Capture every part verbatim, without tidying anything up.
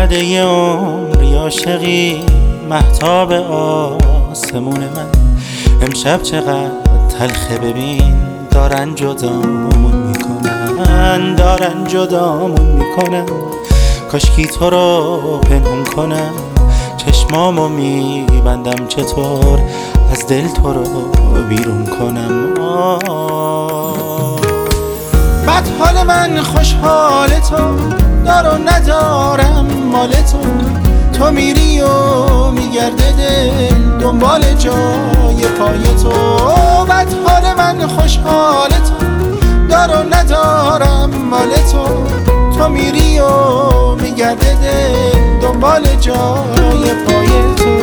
اومده عمری عاشقی مهتاب آسمون من. امشب چقدر تلخه ببین، دارن جدامون میکنن، دارن جدامون میکنن. کاشکی تو رو پنهون کنم، چشمامو میبندم چطور از دل تو رو بیرون کنم. بد حال من خوشحال تو، دار و ندارم مال تو. تو میری و میگرده دل دنبال جای پای تو. بد حال من خوشحال تو، دار و ندارم مال تو. تو میری و میگرده دل دنبال جای پای تو.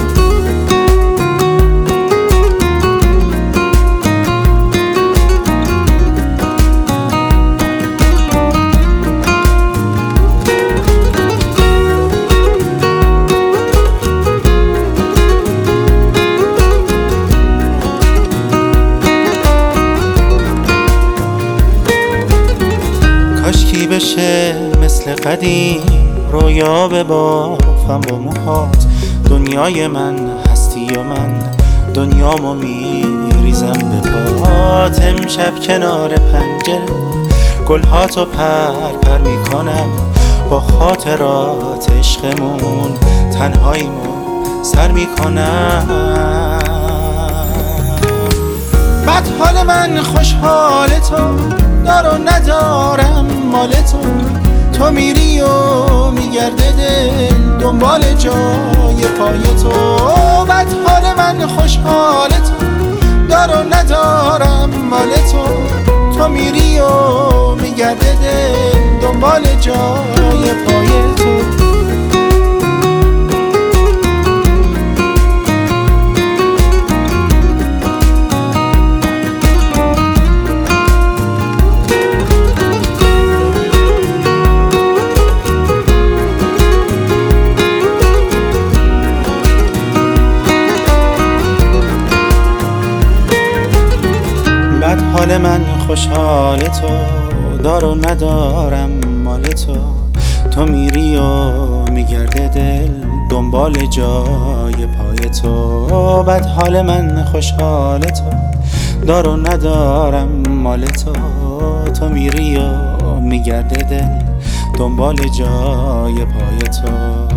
کاشکی بشه مثل قدیم، رویا ببافم با موهات. دنیای من هستی و من دنیامو میریزم به پات. امشب کنار پنجره گلهاتو پر پر میکنم، با خاطرات عشقمون تنهاییمو سر میکنم. بد حال من خوشحال تو، دار و ندارم مال تو. تو میری و میگرده دل دنبال جای پای تو. بد حال من خوشحال تو، دار و ندارم مال تو. تو میری و میگرده دل دنبال جای پای تو. بد حال من خوشحال تو، دار و ندارم مال تو. تو میری و میگرده دل دنبال جای پای تو. بد حال من خوشحال تو، دار و ندارم مال تو. تو میری و میگرده دل دنبال جای پای تو.